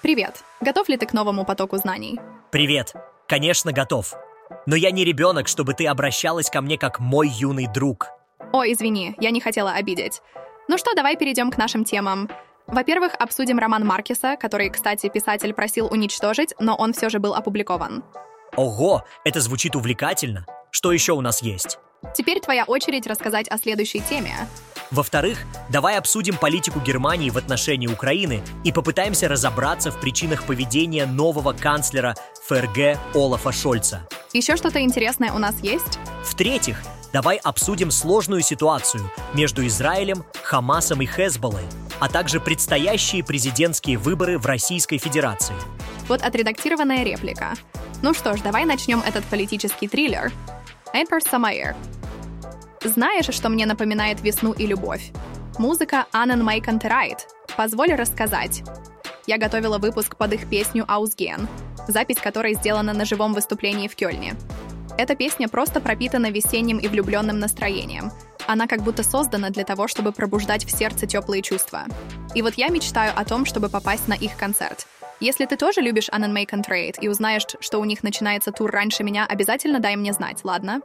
Привет! Готов ли ты к новому потоку знаний? Привет. Конечно, готов. Но я не ребенок, чтобы ты обращалась ко мне как мой юный друг. О, извини, я не хотела обидеть. Ну что, давай перейдем к нашим темам. Во-первых, обсудим роман Маркеса, который, кстати, писатель просил уничтожить, но он все же был опубликован. Ого, это звучит увлекательно. Что еще у нас есть? Теперь твоя очередь рассказать о следующей теме. Во-вторых, давай обсудим политику Германии в отношении Украины и попытаемся разобраться в причинах поведения нового канцлера ФРГ Олафа Шольца. Еще что-то интересное у нас есть? В-третьих, давай обсудим сложную ситуацию между Израилем, Хамасом и Хезболлой, а также предстоящие президентские выборы в Российской Федерации. Вот отредактированная реплика. Ну что ж, давай начнем этот политический триллер. Эйпер Самаир. Знаешь, что мне напоминает весну и любовь? Музыка Аннен Майкантерайт. Позволь рассказать. Я готовила выпуск под их песню «Ausgehen», запись которой сделана на живом выступлении в Кёльне. Эта песня просто пропитана весенним и влюбленным настроением. Она как будто создана для того, чтобы пробуждать в сердце теплые чувства. И вот я мечтаю о том, чтобы попасть на их концерт. Если ты тоже любишь Аннен Майкантерайт и узнаешь, что у них начинается тур раньше меня, обязательно дай мне знать, ладно?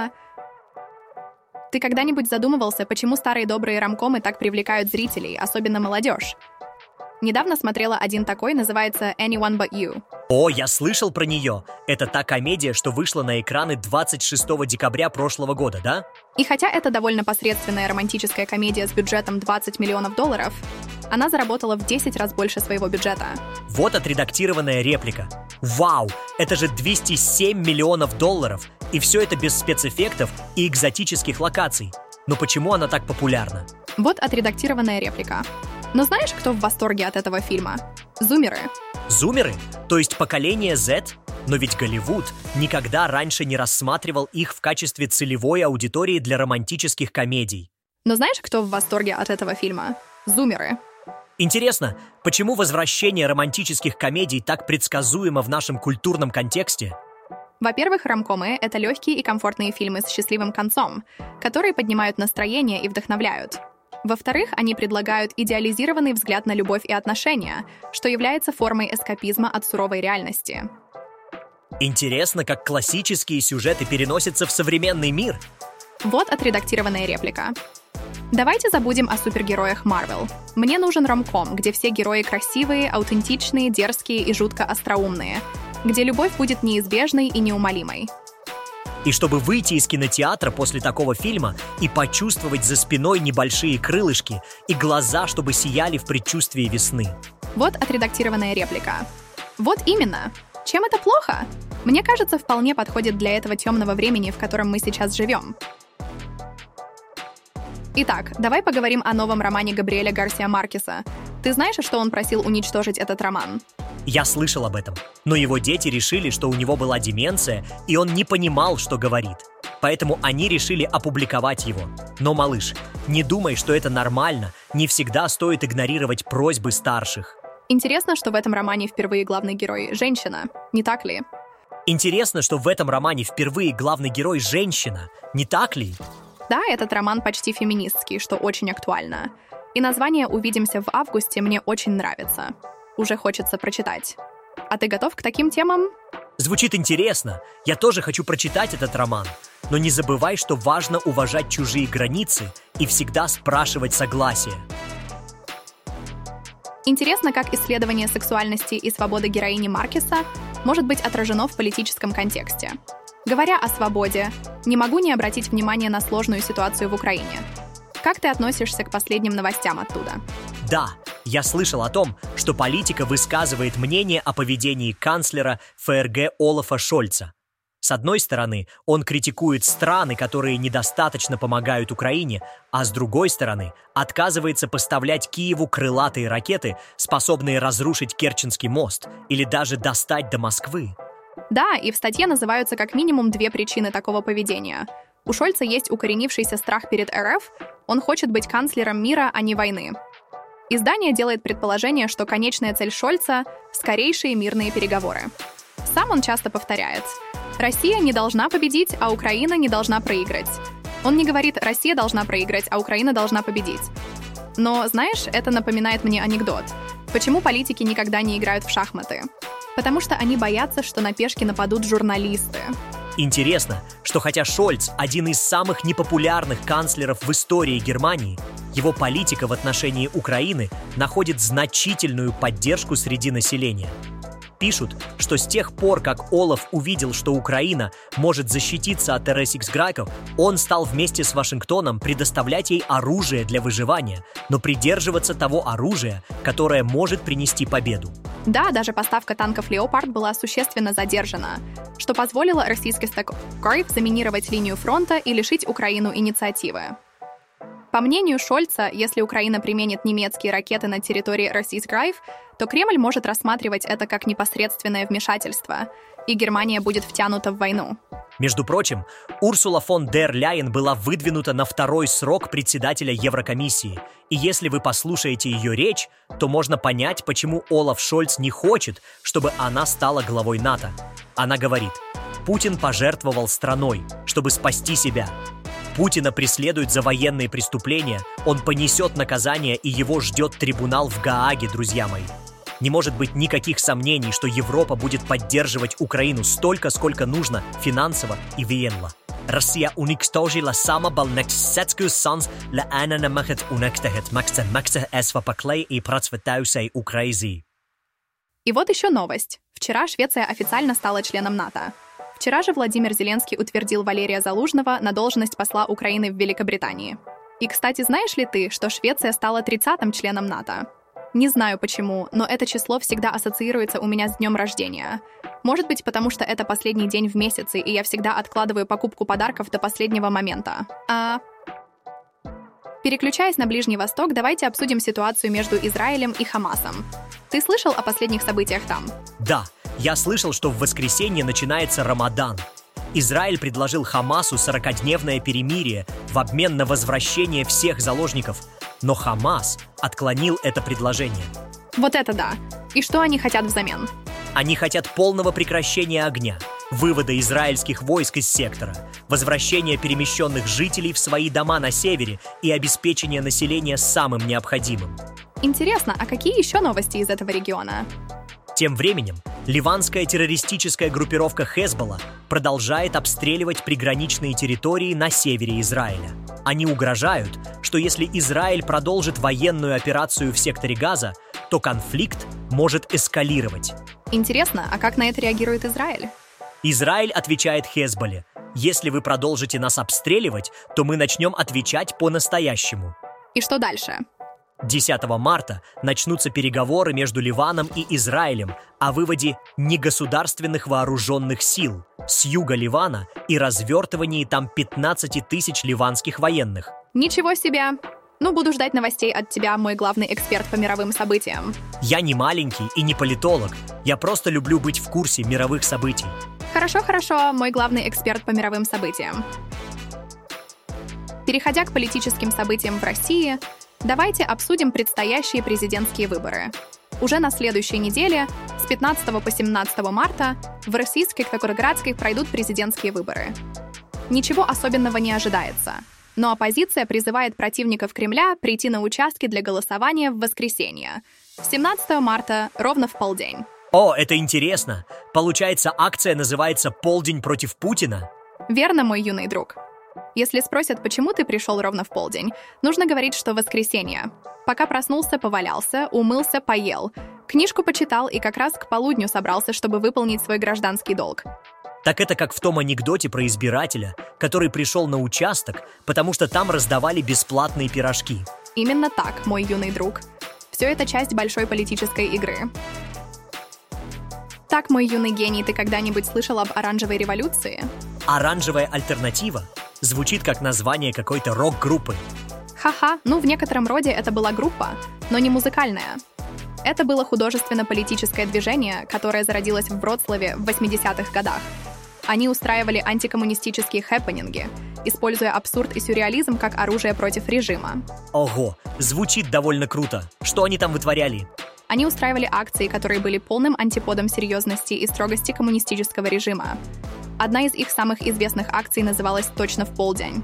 Ты когда-нибудь задумывался, почему старые добрые ромкомы так привлекают зрителей, особенно молодежь? Недавно смотрела один такой, называется «Anyone But You». О, я слышал про нее. Это та комедия, что вышла на экраны 26 декабря прошлого года, да? И хотя это довольно посредственная романтическая комедия с бюджетом $20 миллионов, она заработала в 10 раз больше своего бюджета. Вот отредактированная реплика. Вау, это же $207 миллионов, и все это без спецэффектов и экзотических локаций. Но почему она так популярна? Вот отредактированная реплика. Но знаешь, кто в восторге от этого фильма? Зумеры. Зумеры? То есть поколение Z? Но ведь Голливуд никогда раньше не рассматривал их в качестве целевой аудитории для романтических комедий. Но знаешь, кто в восторге от этого фильма? Зумеры. Интересно, почему возвращение романтических комедий так предсказуемо в нашем культурном контексте? Во-первых, ромкомы — это легкие и комфортные фильмы с счастливым концом, которые поднимают настроение и вдохновляют. Во-вторых, они предлагают идеализированный взгляд на любовь и отношения, что является формой эскапизма от суровой реальности. Интересно, как классические сюжеты переносятся в современный мир. Вот отредактированная реплика. Давайте забудем о супергероях Marvel. Мне нужен ромком, где все герои красивые, аутентичные, дерзкие и жутко остроумные, где любовь будет неизбежной и неумолимой. И чтобы выйти из кинотеатра после такого фильма и почувствовать за спиной небольшие крылышки и глаза, чтобы сияли в предчувствии весны. Вот отредактированная реплика. Вот именно. Чем это плохо? Мне кажется, вполне подходит для этого темного времени, в котором мы сейчас живем. Итак, давай поговорим о новом романе Габриэля Гарсиа Маркеса. Ты знаешь, что он просил уничтожить этот роман? Я слышал об этом, но его дети решили, что у него была деменция, и он не понимал, что говорит. Поэтому они решили опубликовать его. Но, малыш, не думай, что это нормально, не всегда стоит игнорировать просьбы старших. Интересно, что в этом романе впервые главный герой — женщина, не так ли? Интересно, что в этом романе впервые главный герой — женщина, не так ли? Да, этот роман почти феминистский, что очень актуально. И название «Увидимся в августе» мне очень нравится. Уже хочется прочитать. А ты готов к таким темам? Звучит интересно. Я тоже хочу прочитать этот роман. Но не забывай, что важно уважать чужие границы и всегда спрашивать согласие. Интересно, как исследование сексуальности и свободы героини Маркеса может быть отражено в политическом контексте. Говоря о свободе, не могу не обратить внимание на сложную ситуацию в Украине. Как ты относишься к последним новостям оттуда? Да, я слышал о том, что политика высказывает мнение о поведении канцлера ФРГ Олафа Шольца. С одной стороны, он критикует страны, которые недостаточно помогают Украине, а с другой стороны, отказывается поставлять Киеву крылатые ракеты, способные разрушить Керченский мост или даже достать до Москвы. Да, и в статье называются как минимум две причины такого поведения. У Шольца есть укоренившийся страх перед РФ, он хочет быть канцлером мира, а не войны. Издание делает предположение, что конечная цель Шольца — скорейшие мирные переговоры. Сам он часто повторяет: «Россия не должна победить, а Украина не должна проиграть». Он не говорит «Россия должна проиграть, а Украина должна победить». Но, знаешь, это напоминает мне анекдот. Почему политики никогда не играют в шахматы? Потому что они боятся, что на пешки нападут журналисты. Интересно, что хотя Шольц один из самых непопулярных канцлеров в истории Германии, его политика в отношении Украины находит значительную поддержку среди населения. Пишут, что с тех пор, как Олаф увидел, что Украина может защититься от РСХ-греков, он стал вместе с Вашингтоном предоставлять ей оружие для выживания, но придерживаться того оружия, которое может принести победу. Да, даже поставка танков «Леопард» была существенно задержана, что позволило РСХ-греков заминировать линию фронта и лишить Украину инициативы. По мнению Шольца, если Украина применит немецкие ракеты на территории РСХ-греков, то Кремль может рассматривать это как непосредственное вмешательство, и Германия будет втянута в войну. Между прочим, Урсула фон дер Ляйен была выдвинута на второй срок председателя Еврокомиссии, и если вы послушаете ее речь, то можно понять, почему Олаф Шольц не хочет, чтобы она стала главой НАТО. Она говорит: «Путин пожертвовал страной, чтобы спасти себя. Путина преследуют за военные преступления, он понесет наказание, и его ждет трибунал в Гааге, друзья мои. Не может быть никаких сомнений, что Европа будет поддерживать Украину столько, сколько нужно финансово и военно. Россия уничтожила самобольническую санс для ананамахет унектахет максах эсвапаклей и процветающей Украины». И вот еще новость. Вчера Швеция официально стала членом НАТО. Вчера же Владимир Зеленский утвердил Валерия Залужного на должность посла Украины в Великобритании. И, кстати, знаешь ли ты, что Швеция стала 30-м членом НАТО? Не знаю почему, но это число всегда ассоциируется у меня с днем рождения. Может быть, потому что это последний день в месяце, и я всегда откладываю покупку подарков до последнего момента. Переключаясь на Ближний Восток, давайте обсудим ситуацию между Израилем и Хамасом. Ты слышал о последних событиях там? Да, я слышал, что в воскресенье начинается Рамадан. Израиль предложил Хамасу 40-дневное перемирие в обмен на возвращение всех заложников, но Хамас отклонил это предложение. Вот это да! И что они хотят взамен? Они хотят полного прекращения огня, вывода израильских войск из сектора, возвращения перемещенных жителей в свои дома на севере и обеспечения населения самым необходимым. Интересно, а какие еще новости из этого региона? Тем временем, ливанская террористическая группировка Хезболла продолжает обстреливать приграничные территории на севере Израиля. Они угрожают, что если Израиль продолжит военную операцию в секторе Газа, то конфликт может эскалировать. Интересно, а как на это реагирует Израиль? Израиль отвечает Хезболле: «Если вы продолжите нас обстреливать, то мы начнем отвечать по-настоящему». И что дальше? 10 марта начнутся переговоры между Ливаном и Израилем о выводе негосударственных вооруженных сил с юга Ливана и развертывании там 15 тысяч ливанских военных. Ничего себе! Ну, буду ждать новостей от тебя, мой главный эксперт по мировым событиям. Я не маленький и не политолог. Я просто люблю быть в курсе мировых событий. Хорошо, мой главный эксперт по мировым событиям. Переходя к политическим событиям в России, давайте обсудим предстоящие президентские выборы. Уже на следующей неделе, с 15 по 17 марта, в Российской Кагорградской пройдут президентские выборы. Ничего особенного не ожидается, но оппозиция призывает противников Кремля прийти на участки для голосования в воскресенье, 17 марта, ровно в полдень. О, это интересно! Получается, акция называется «Полдень против Путина»? Верно, мой юный друг. Если спросят, почему ты пришел ровно в полдень, нужно говорить, что воскресенье. Пока проснулся, повалялся, умылся, поел, книжку почитал и как раз к полудню собрался, чтобы выполнить свой гражданский долг. Так это как в том анекдоте про избирателя, который пришел на участок, потому что там раздавали бесплатные пирожки. Именно так, мой юный друг. Все это часть большой политической игры. Так, мой юный гений, ты когда-нибудь слышал об оранжевой революции? Оранжевая альтернатива? Звучит как название какой-то рок-группы. Ха-ха, ну в некотором роде это была группа, но не музыкальная. Это было художественно-политическое движение, которое зародилось в Вроцлаве в 80-х годах. Они устраивали антикоммунистические хэппенинги, используя абсурд и сюрреализм как оружие против режима. Ого, звучит довольно круто. Что они там вытворяли? Они устраивали акции, которые были полным антиподом серьезности и строгости коммунистического режима. Одна из их самых известных акций называлась «Точно в полдень».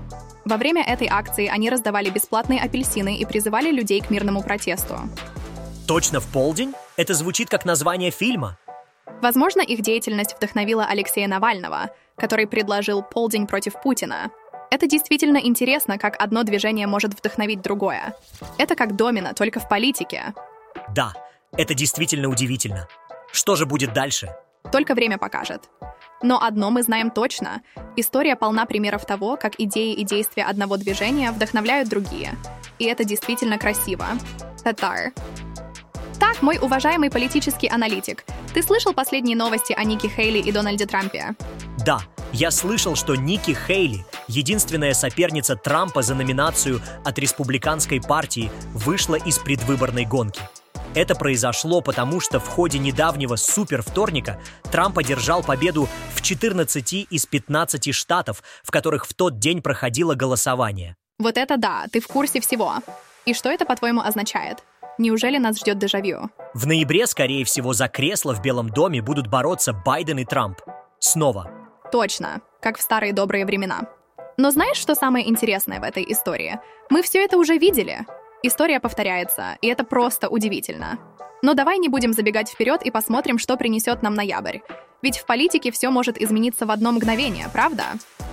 Во время этой акции они раздавали бесплатные апельсины и призывали людей к мирному протесту. Точно в полдень? Это звучит как название фильма. Возможно, их деятельность вдохновила Алексея Навального, который предложил «Полдень против Путина». Это действительно интересно, как одно движение может вдохновить другое. Это как домино, только в политике. Да, это действительно удивительно. Что же будет дальше? Только время покажет. Но одно мы знаем точно. История полна примеров того, как идеи и действия одного движения вдохновляют другие. И это действительно красиво. Татар. Так, мой уважаемый политический аналитик, ты слышал последние новости о Никки Хейли и Дональде Трампе? Да, я слышал, что Никки Хейли, единственная соперница Трампа за номинацию от республиканской партии, вышла из предвыборной гонки. Это произошло потому, что в ходе недавнего супервторника Трамп одержал победу в 14 из 15 штатов, в которых в тот день проходило голосование. Вот это да, ты в курсе всего. И что это, по-твоему, означает? Неужели нас ждет дежавю? В ноябре, скорее всего, за кресло в Белом доме будут бороться Байден и Трамп. Снова. Точно, как в старые добрые времена. Но знаешь, что самое интересное в этой истории? Мы все это уже видели. История повторяется, и это просто удивительно. Но давай не будем забегать вперед и посмотрим, что принесет нам ноябрь. Ведь в политике все может измениться в одно мгновение, правда?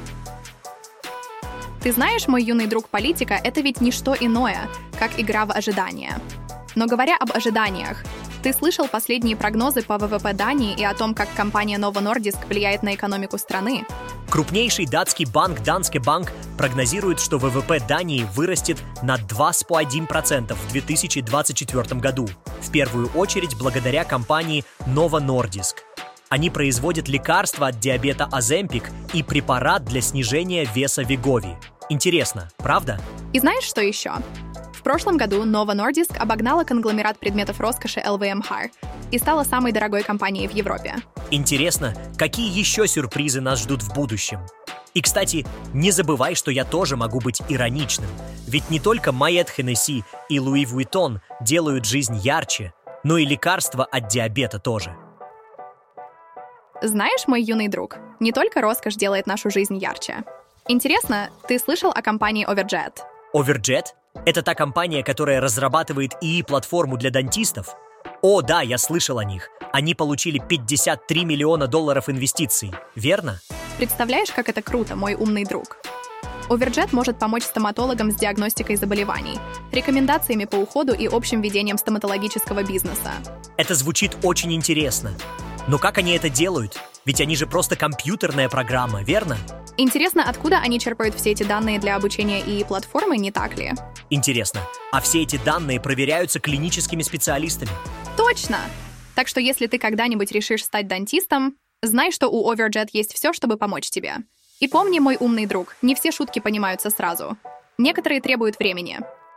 Ты знаешь, мой юный друг, политика — это ведь не что иное, как игра в ожидание. Но говоря об ожиданиях, ты слышал последние прогнозы по ВВП Дании и о том, как компания Novo Nordisk влияет на экономику страны? Крупнейший датский банк Danske Bank прогнозирует, что ВВП Дании вырастет на 2,1% в 2024 году, в первую очередь благодаря компании Novo Nordisk. Они производят лекарства от диабета Ozempic и препарат для снижения веса Wegovy. Интересно, правда? И знаешь, что еще? В прошлом году Novo Nordisk обогнала конгломерат предметов роскоши LVMH и стала самой дорогой компанией в Европе. Интересно, какие еще сюрпризы нас ждут в будущем? И, кстати, не забывай, что я тоже могу быть ироничным. Ведь не только Moet Hennessy и Louis Vuitton делают жизнь ярче, но и лекарства от диабета тоже. Знаешь, мой юный друг, не только роскошь делает нашу жизнь ярче. Интересно, ты слышал о компании Overjet? Overjet? Это та компания, которая разрабатывает ИИ-платформу для дантистов? О, да, я слышал о них. Они получили $53 миллиона инвестиций, верно? Представляешь, как это круто, мой умный друг? Overjet может помочь стоматологам с диагностикой заболеваний, рекомендациями по уходу и общим ведением стоматологического бизнеса. Это звучит очень интересно. Но как они это делают? Ведь они же просто компьютерная программа, верно? Интересно, откуда они черпают все эти данные для обучения ИИ-платформы, не так ли? Интересно, а все эти данные проверяются клиническими специалистами? Точно! Так что если ты когда-нибудь решишь стать дантистом, знай, что у Overjet есть все, чтобы помочь тебе. И помни, мой умный друг, не все шутки понимаются сразу. Некоторые требуют времени.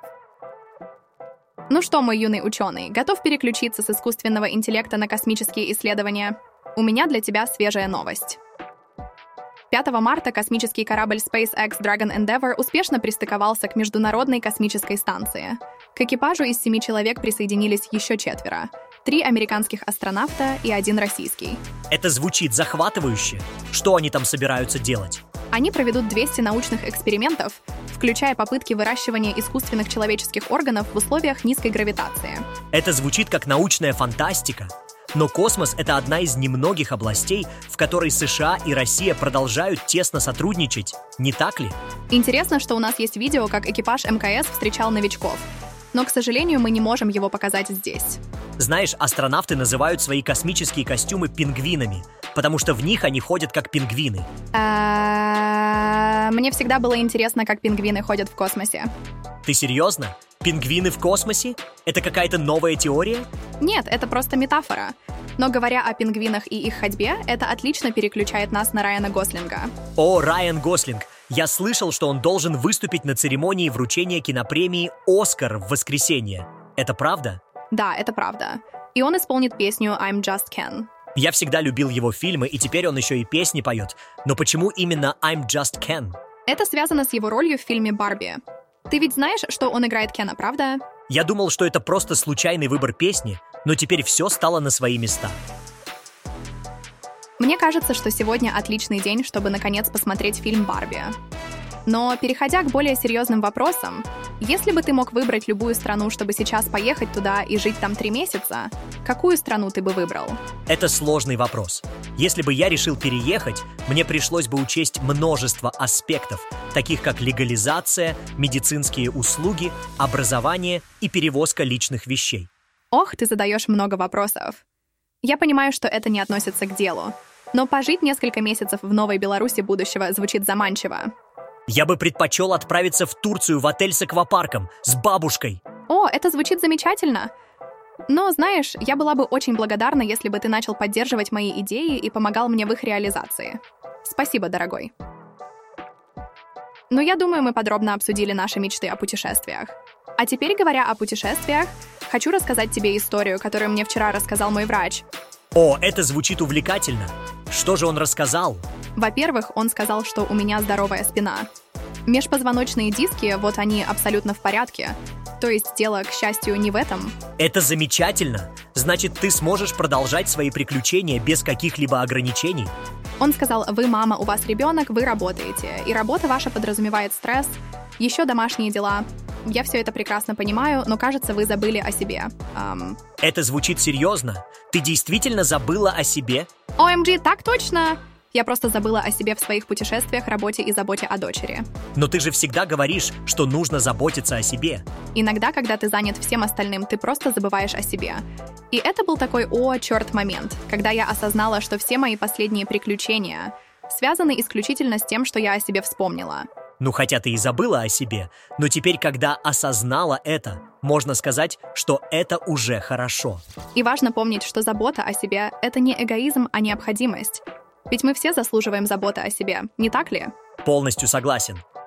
Ну что, мой юный ученый, готов переключиться с искусственного интеллекта на космические исследования? У меня для тебя свежая новость. 5 марта космический корабль SpaceX Dragon Endeavour успешно пристыковался к Международной космической станции. К экипажу из 7 человек присоединились еще 4. 3 американских астронавта и 1 российский. Это звучит захватывающе. Что они там собираются делать? Они проведут 200 научных экспериментов, включая попытки выращивания искусственных человеческих органов в условиях низкой гравитации. Это звучит как научная фантастика. Но космос — это одна из немногих областей, в которой США и Россия продолжают тесно сотрудничать, не так ли? Интересно, что у нас есть видео, как экипаж МКС встречал новичков. Но, к сожалению, мы не можем его показать здесь. Знаешь, астронавты называют свои космические костюмы пингвинами, потому что в них они ходят как пингвины. Мне всегда было интересно, как пингвины ходят в космосе. Ты серьезно? Пингвины в космосе? Это какая-то новая теория? Нет, это просто метафора. Но говоря о пингвинах и их ходьбе, это отлично переключает нас на Райана Гослинга. О, Райан Гослинг! Я слышал, что он должен выступить на церемонии вручения кинопремии «Оскар» в воскресенье. Это правда? Да, это правда. И он исполнит песню «I'm Just Ken». Я всегда любил его фильмы, и теперь он еще и песни поет. Но почему именно «I'm Just Ken»? Это связано с его ролью в фильме «Барби». Ты ведь знаешь, что он играет Кена, правда? Я думал, что это просто случайный выбор песни, но теперь все стало на свои места. Мне кажется, что сегодня отличный день, чтобы наконец посмотреть фильм «Барби». Но, переходя к более серьезным вопросам, если бы ты мог выбрать любую страну, чтобы сейчас поехать туда и жить там 3 месяца, какую страну ты бы выбрал? Это сложный вопрос. Если бы я решил переехать, мне пришлось бы учесть множество аспектов, таких как легализация, медицинские услуги, образование и перевозка личных вещей. Ох, ты задаешь много вопросов. Я понимаю, что это не относится к делу, но пожить несколько месяцев в Новой Беларуси будущего звучит заманчиво. Я бы предпочел отправиться в Турцию в отель с аквапарком, с бабушкой. О, это звучит замечательно. Но, знаешь, я была бы очень благодарна, если бы ты начал поддерживать мои идеи и помогал мне в их реализации. Спасибо, дорогой. Но я думаю, мы подробно обсудили наши мечты о путешествиях. А теперь, говоря о путешествиях, хочу рассказать тебе историю, которую мне вчера рассказал мой врач. О, это звучит увлекательно. Что же он рассказал? Во-первых, он сказал, что у меня здоровая спина. Межпозвоночные диски, вот они абсолютно в порядке. То есть дело, к счастью, не в этом. Это замечательно. Значит, ты сможешь продолжать свои приключения без каких-либо ограничений? Он сказал, вы мама, у вас ребенок, вы работаете. И работа ваша подразумевает стресс, еще домашние дела. Я все это прекрасно понимаю, но, кажется, вы забыли о себе. Это звучит серьезно? Ты действительно забыла о себе? OMG, так точно! Я просто забыла о себе в своих путешествиях, работе и заботе о дочери. Но ты же всегда говоришь, что нужно заботиться о себе. Иногда, когда ты занят всем остальным, ты просто забываешь о себе. И это был такой, момент, когда я осознала, что все мои последние приключения связаны исключительно с тем, что я о себе вспомнила. Ну, хотя ты и забыла о себе, но теперь, когда осознала это, можно сказать, что это уже хорошо. И важно помнить, что забота о себе — это не эгоизм, а необходимость. Ведь мы все заслуживаем заботы о себе, не так ли? Полностью согласен.